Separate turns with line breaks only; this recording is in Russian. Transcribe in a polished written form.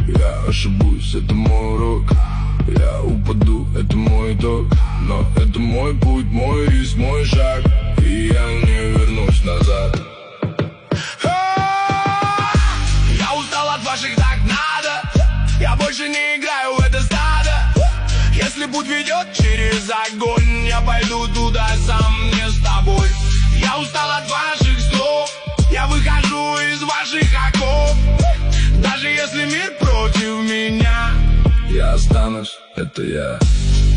Я ошибусь, это мой урок. Я упаду, это мой итог. Но это мой путь, мой риск, мой шаг, и я не вернусь назад. Я устал от ваших «так надо». Я больше не играю в это стадо. Если путь ведет через огонь, я пойду туда сам, не с тобой. Я устал от ваших слов. Я выхожу из ваших оков. Даже если мир против меня, я останусь, это я.